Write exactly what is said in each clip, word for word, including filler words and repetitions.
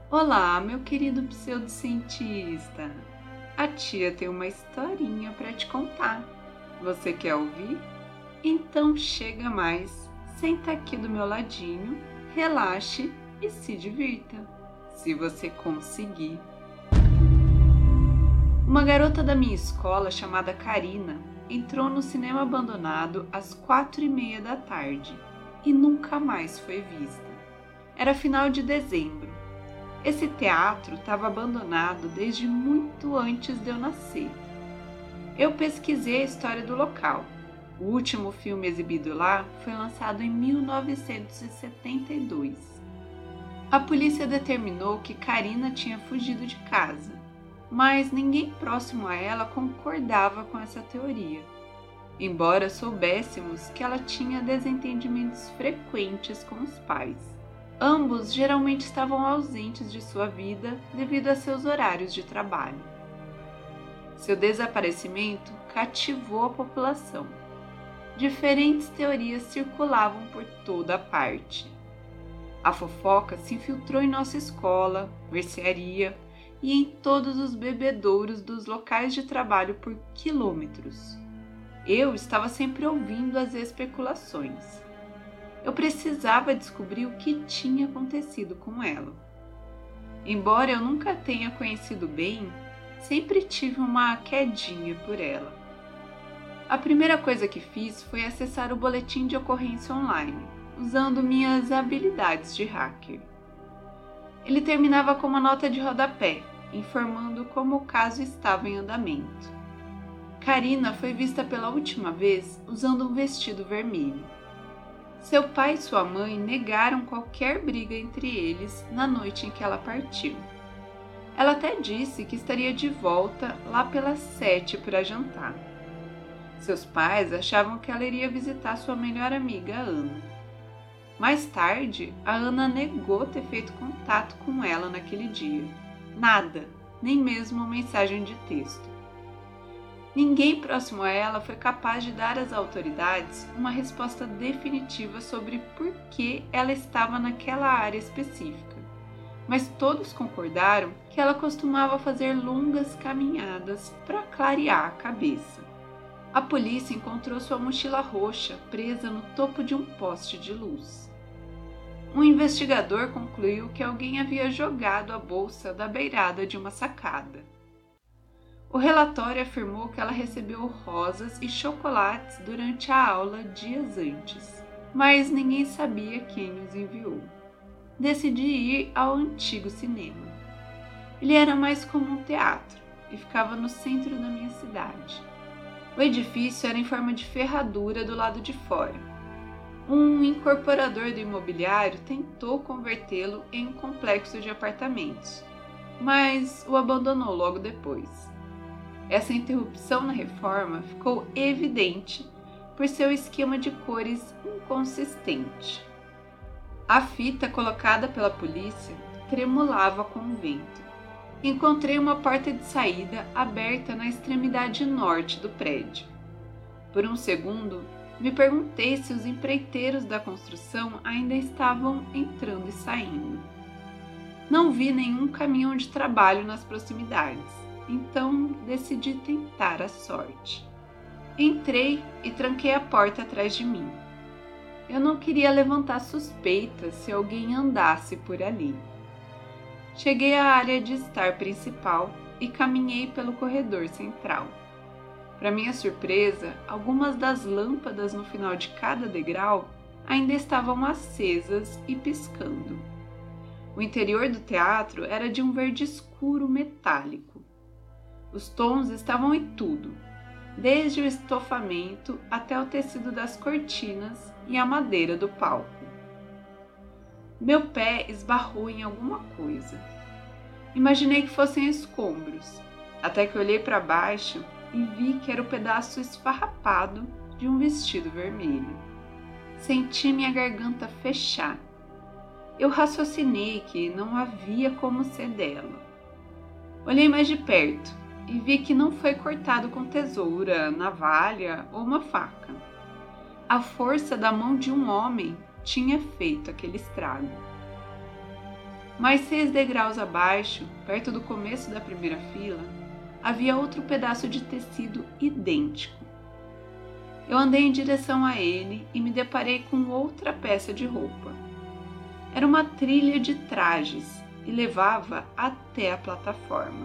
Olá, meu querido pseudocientista! A tia tem uma historinha para te contar. Você quer ouvir? Então chega mais, senta aqui do meu ladinho, relaxe e se divirta, se você conseguir. Uma garota da minha escola chamada Karina entrou no cinema abandonado às quatro e meia da tarde e nunca mais foi vista. Era final de dezembro. Esse teatro estava abandonado desde muito antes de eu nascer. Eu pesquisei a história do local. O último filme exibido lá foi lançado em mil novecentos e setenta e dois. A polícia determinou que Karina tinha fugido de casa, mas ninguém próximo a ela concordava com essa teoria, embora soubéssemos que ela tinha desentendimentos frequentes com os pais. Ambos geralmente estavam ausentes de sua vida devido a seus horários de trabalho. Seu desaparecimento cativou a população. Diferentes teorias circulavam por toda a parte. A fofoca se infiltrou em nossa escola, mercearia e em todos os bebedouros dos locais de trabalho por quilômetros. Eu estava sempre ouvindo as especulações. Eu precisava descobrir o que tinha acontecido com ela. Embora eu nunca tenha conhecido bem, sempre tive uma quedinha por ela. A primeira coisa que fiz foi acessar o boletim de ocorrência online, usando minhas habilidades de hacker. Ele terminava com uma nota de rodapé, informando como o caso estava em andamento. Karina foi vista pela última vez usando um vestido vermelho. Seu pai e sua mãe negaram qualquer briga entre eles na noite em que ela partiu. Ela até disse que estaria de volta lá pelas sete para jantar. Seus pais achavam que ela iria visitar sua melhor amiga, Ana. Mais tarde, a Ana negou ter feito contato com ela naquele dia. Nada, nem mesmo uma mensagem de texto. Ninguém próximo a ela foi capaz de dar às autoridades uma resposta definitiva sobre por que ela estava naquela área específica, mas todos concordaram que ela costumava fazer longas caminhadas para clarear a cabeça. A polícia encontrou sua mochila roxa presa no topo de um poste de luz. Um investigador concluiu que alguém havia jogado a bolsa da beirada de uma sacada. O relatório afirmou que ela recebeu rosas e chocolates durante a aula dias antes, mas ninguém sabia quem os enviou. Decidi ir ao antigo cinema. Ele era mais como um teatro e ficava no centro da minha cidade. O edifício era em forma de ferradura do lado de fora. Um incorporador do imobiliário tentou convertê-lo em um complexo de apartamentos, mas o abandonou logo depois. Essa interrupção na reforma ficou evidente por seu esquema de cores inconsistente. A fita colocada pela polícia tremulava com o vento. Encontrei uma porta de saída aberta na extremidade norte do prédio. Por um segundo, me perguntei se os empreiteiros da construção ainda estavam entrando e saindo. Não vi nenhum caminhão de trabalho nas proximidades. Então decidi tentar a sorte. Entrei e tranquei a porta atrás de mim. Eu não queria levantar suspeitas se alguém andasse por ali. Cheguei à área de estar principal e caminhei pelo corredor central. Para minha surpresa, algumas das lâmpadas no final de cada degrau ainda estavam acesas e piscando. O interior do teatro era de um verde escuro metálico. Os tons estavam em tudo, desde o estofamento até o tecido das cortinas e a madeira do palco. Meu pé esbarrou em alguma coisa. Imaginei que fossem escombros, até que olhei para baixo e vi que era o pedaço esfarrapado de um vestido vermelho. Senti minha garganta fechar. Eu raciocinei que não havia como ser dela. Olhei mais de perto e vi que não foi cortado com tesoura, navalha ou uma faca. A força da mão de um homem tinha feito aquele estrago. Mais seis degraus abaixo, perto do começo da primeira fila, havia outro pedaço de tecido idêntico. Eu andei em direção a ele e me deparei com outra peça de roupa. Era uma trilha de trajes e levava até a plataforma.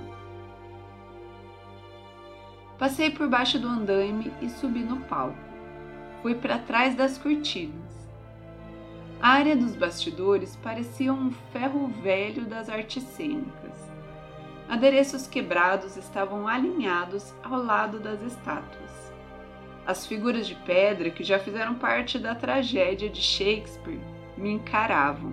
Passei por baixo do andaime e subi no palco. Fui para trás das cortinas. A área dos bastidores parecia um ferro velho das artes cênicas. Adereços quebrados estavam alinhados ao lado das estátuas. As figuras de pedra, que já fizeram parte da tragédia de Shakespeare, me encaravam.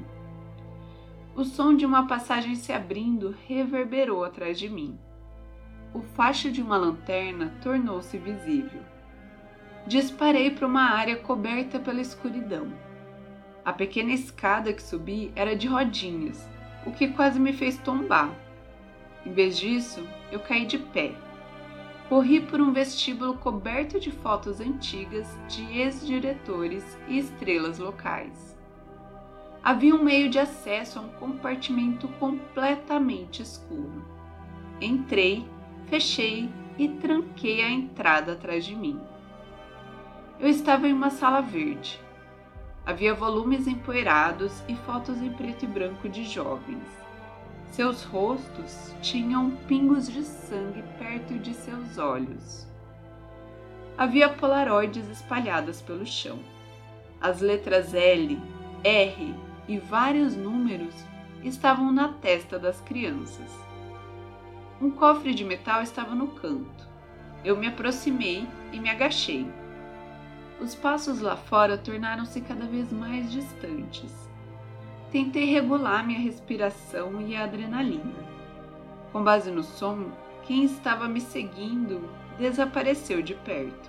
O som de uma passagem se abrindo reverberou atrás de mim. O facho de uma lanterna tornou-se visível. Disparei para uma área coberta pela escuridão. A pequena escada que subi era de rodinhas, o que quase me fez tombar. Em vez disso, eu caí de pé. Corri por um vestíbulo coberto de fotos antigas de ex-diretores e estrelas locais. Havia um meio de acesso a um compartimento completamente escuro. Entrei, fechei e tranquei a entrada atrás de mim. Eu estava em uma sala verde. Havia volumes empoeirados e fotos em preto e branco de jovens. Seus rostos tinham pingos de sangue perto de seus olhos. Havia polaroides espalhadas pelo chão. As letras L, R e vários números estavam na testa das crianças. Um cofre de metal estava no canto. Eu me aproximei e me agachei. Os passos lá fora tornaram-se cada vez mais distantes. Tentei regular minha respiração e a adrenalina. Com base no som, quem estava me seguindo desapareceu de perto.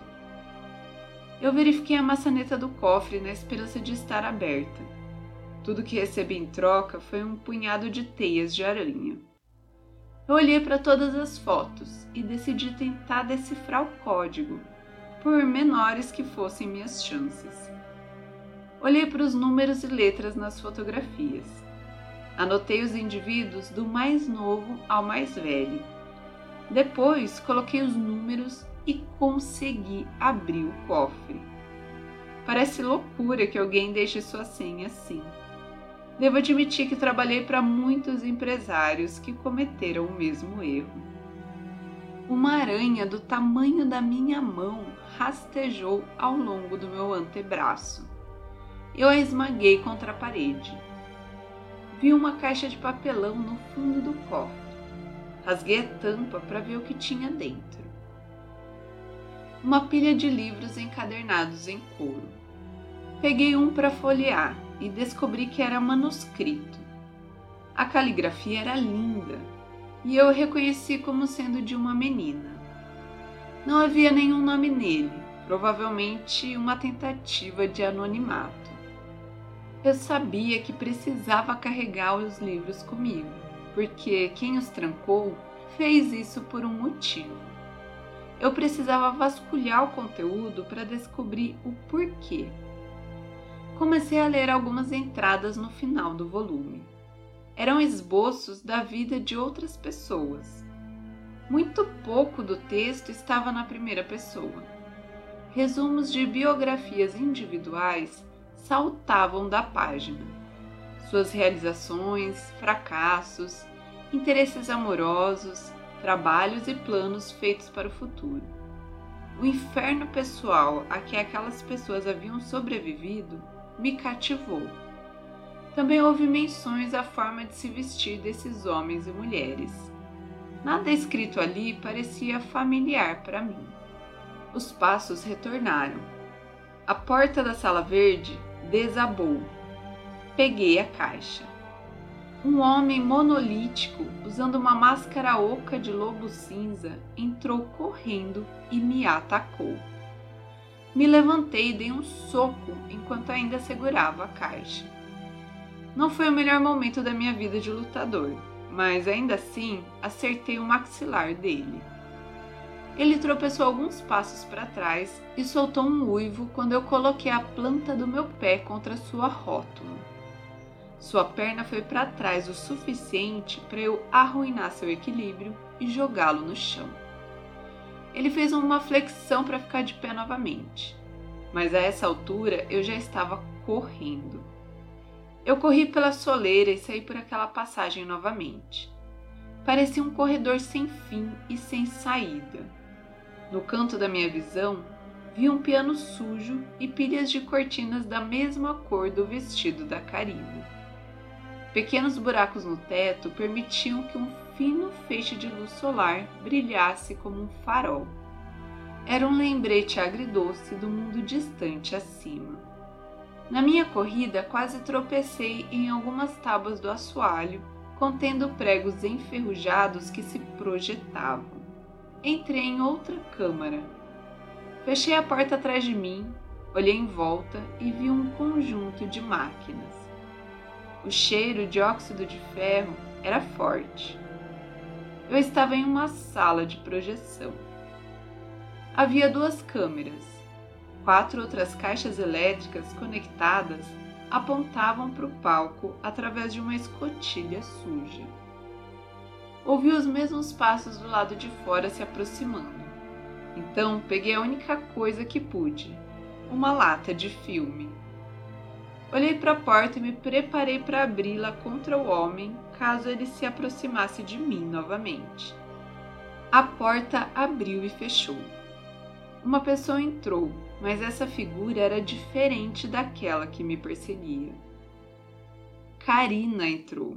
Eu verifiquei a maçaneta do cofre na esperança de estar aberta. Tudo que recebi em troca foi um punhado de teias de aranha. Eu olhei para todas as fotos e decidi tentar decifrar o código, por menores que fossem minhas chances. Olhei para os números e letras nas fotografias. Anotei os indivíduos do mais novo ao mais velho. Depois, coloquei os números e consegui abrir o cofre. Parece loucura que alguém deixe sua senha assim. Devo admitir que trabalhei para muitos empresários que cometeram o mesmo erro. Uma aranha do tamanho da minha mão rastejou ao longo do meu antebraço. Eu a esmaguei contra a parede. Vi uma caixa de papelão no fundo do cofre. Rasguei a tampa para ver o que tinha dentro. Uma pilha de livros encadernados em couro. Peguei um para folhear e descobri que era manuscrito. A caligrafia era linda e eu o reconheci como sendo de uma menina. Não havia nenhum nome nele, provavelmente uma tentativa de anonimato. Eu sabia que precisava carregar os livros comigo, porque quem os trancou fez isso por um motivo. Eu precisava vasculhar o conteúdo para descobrir o porquê. Comecei a ler algumas entradas no final do volume. Eram esboços da vida de outras pessoas. Muito pouco do texto estava na primeira pessoa. Resumos de biografias individuais saltavam da página. Suas realizações, fracassos, interesses amorosos, trabalhos e planos feitos para o futuro. O inferno pessoal a que aquelas pessoas haviam sobrevivido me cativou. Também houve menções à forma de se vestir desses homens e mulheres. Nada escrito ali parecia familiar para mim. Os passos retornaram. A porta da sala verde desabou. Peguei a caixa. Um homem monolítico, usando uma máscara oca de lobo cinza, entrou correndo e me atacou. Me levantei e dei um soco enquanto ainda segurava a caixa. Não foi o melhor momento da minha vida de lutador, mas ainda assim acertei o maxilar dele. Ele tropeçou alguns passos para trás e soltou um uivo quando eu coloquei a planta do meu pé contra sua rótula. Sua perna foi para trás o suficiente para eu arruinar seu equilíbrio e jogá-lo no chão. Ele fez uma flexão para ficar de pé novamente, mas a essa altura eu já estava correndo. Eu corri pela soleira e saí por aquela passagem novamente. Parecia um corredor sem fim e sem saída. No canto da minha visão, vi um piano sujo e pilhas de cortinas da mesma cor do vestido da Karina. Pequenos buracos no teto permitiam que um fino feixe de luz solar brilhasse como um farol. Era um lembrete agridoce do mundo distante acima. Na minha corrida, quase tropecei em algumas tábuas do assoalho, contendo pregos enferrujados que se projetavam. Entrei em outra câmara. Fechei a porta atrás de mim, olhei em volta e vi um conjunto de máquinas. O cheiro de óxido de ferro era forte. Eu estava em uma sala de projeção. Havia duas câmeras. Quatro outras caixas elétricas conectadas apontavam para o palco através de uma escotilha suja. Ouvi os mesmos passos do lado de fora se aproximando. Então peguei a única coisa que pude, uma lata de filme. Olhei para a porta e me preparei para abri-la contra o homem, caso ele se aproximasse de mim novamente. A porta abriu e fechou. Uma pessoa entrou, mas essa figura era diferente daquela que me perseguia. Karina entrou.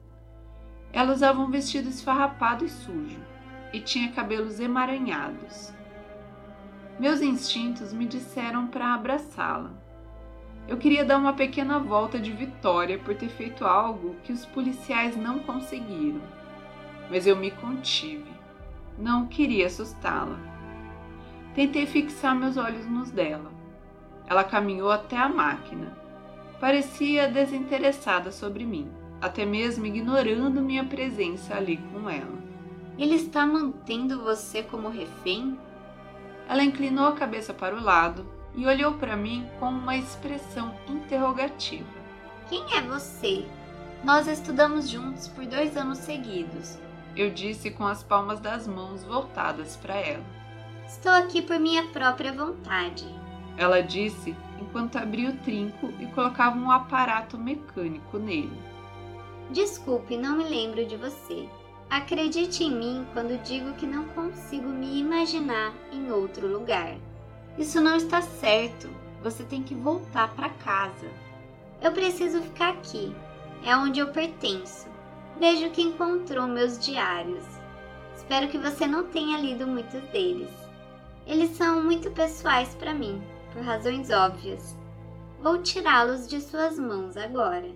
Ela usava um vestido esfarrapado e sujo, e tinha cabelos emaranhados. Meus instintos me disseram para abraçá-la. Eu queria dar uma pequena volta de vitória por ter feito algo que os policiais não conseguiram, mas eu me contive. Não queria assustá-la. Tentei fixar meus olhos nos dela. Ela caminhou até a máquina. Parecia desinteressada sobre mim, até mesmo ignorando minha presença ali com ela. Ele está mantendo você como refém? Ela inclinou a cabeça para o lado e olhou para mim com uma expressão interrogativa. Quem é você? Nós estudamos juntos por dois anos seguidos. Eu disse com as palmas das mãos voltadas para ela. Estou aqui por minha própria vontade. Ela disse enquanto abria o trinco e colocava um aparato mecânico nele. Desculpe, não me lembro de você. Acredite em mim quando digo que não consigo me imaginar em outro lugar. Isso não está certo. Você tem que voltar para casa. Eu preciso ficar aqui. É onde eu pertenço. Vejo que encontrou meus diários. Espero que você não tenha lido muitos deles. Eles são muito pessoais para mim, por razões óbvias. Vou tirá-los de suas mãos agora.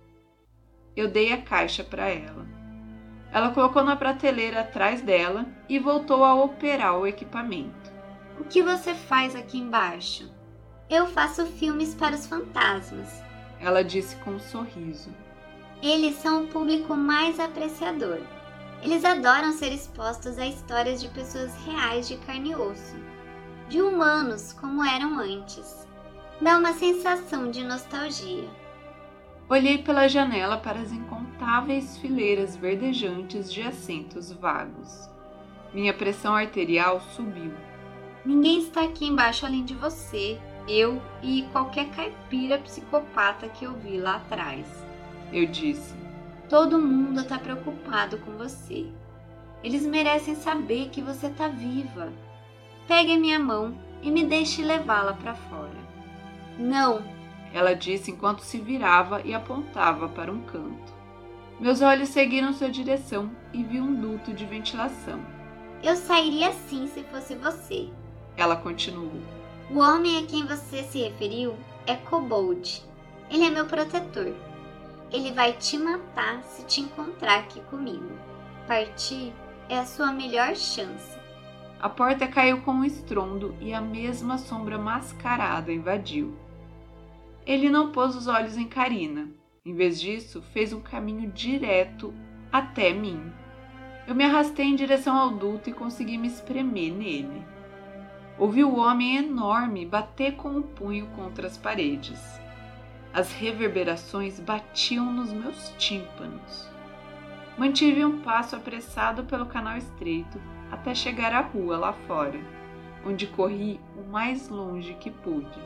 Eu dei a caixa para ela. Ela colocou na prateleira atrás dela e voltou a operar o equipamento. O que você faz aqui embaixo? Eu faço filmes para os fantasmas. Ela disse com um sorriso. Eles são o público mais apreciador. Eles adoram ser expostos a histórias de pessoas reais de carne e osso. De humanos como eram antes. Dá uma sensação de nostalgia. Olhei pela janela para as incontáveis fileiras verdejantes de assentos vagos. Minha pressão arterial subiu. Ninguém está aqui embaixo além de você, eu e qualquer caipira psicopata que eu vi lá atrás. Eu disse. Todo mundo está preocupado com você. Eles merecem saber que você está viva. Pegue a minha mão e me deixe levá-la para fora. Não, ela disse enquanto se virava e apontava para um canto. Meus olhos seguiram sua direção e vi um duto de ventilação. Eu sairia assim se fosse você. Ela continuou. O homem a quem você se referiu é Kobold. Ele é meu protetor. Ele vai te matar se te encontrar aqui comigo. Partir é a sua melhor chance. A porta caiu com um estrondo e a mesma sombra mascarada invadiu. Ele não pôs os olhos em Karina. Em vez disso, fez um caminho direto até mim. Eu me arrastei em direção ao duto e consegui me espremer nele. Ouvi o homem enorme bater com o punho contra as paredes. As reverberações batiam nos meus tímpanos. Mantive um passo apressado pelo canal estreito até chegar à rua lá fora, onde corri o mais longe que pude.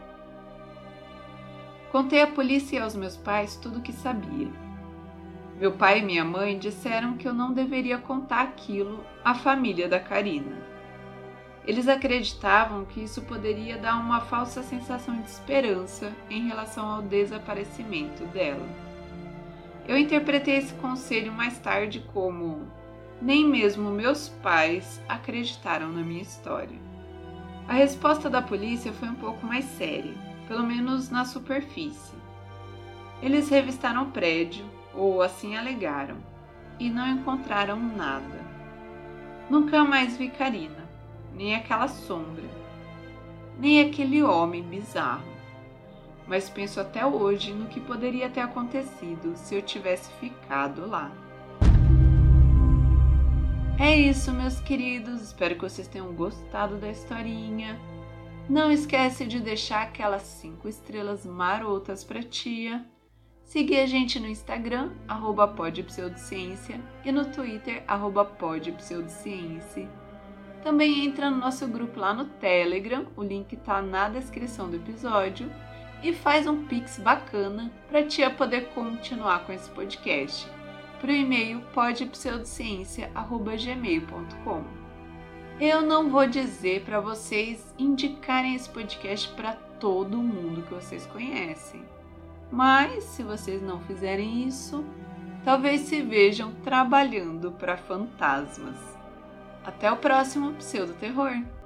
Contei à polícia e aos meus pais tudo o que sabia. Meu pai e minha mãe disseram que eu não deveria contar aquilo à família da Karina. Eles acreditavam que isso poderia dar uma falsa sensação de esperança em relação ao desaparecimento dela. Eu interpretei esse conselho mais tarde como: nem mesmo meus pais acreditaram na minha história. A resposta da polícia foi um pouco mais séria, pelo menos na superfície. Eles revistaram o prédio, ou assim alegaram, e não encontraram nada. Nunca mais vi Karina, nem aquela sombra, nem aquele homem bizarro. Mas penso até hoje no que poderia ter acontecido se eu tivesse ficado lá. É isso, meus queridos. Espero que vocês tenham gostado da historinha. Não esquece de deixar aquelas cinco estrelas marotas pra tia. Seguir a gente no Instagram, arroba podpseudociência, e no Twitter, arroba podpseudociência. Também entra no nosso grupo lá no Telegram, o link tá na descrição do episódio, e faz um pix bacana pra tia poder continuar com esse podcast, pro e-mail podpseudociência arroba gmail ponto com. Eu não vou dizer para vocês indicarem esse podcast para todo mundo que vocês conhecem, mas se vocês não fizerem isso, talvez se vejam trabalhando para fantasmas. Até o próximo Pseudo Terror!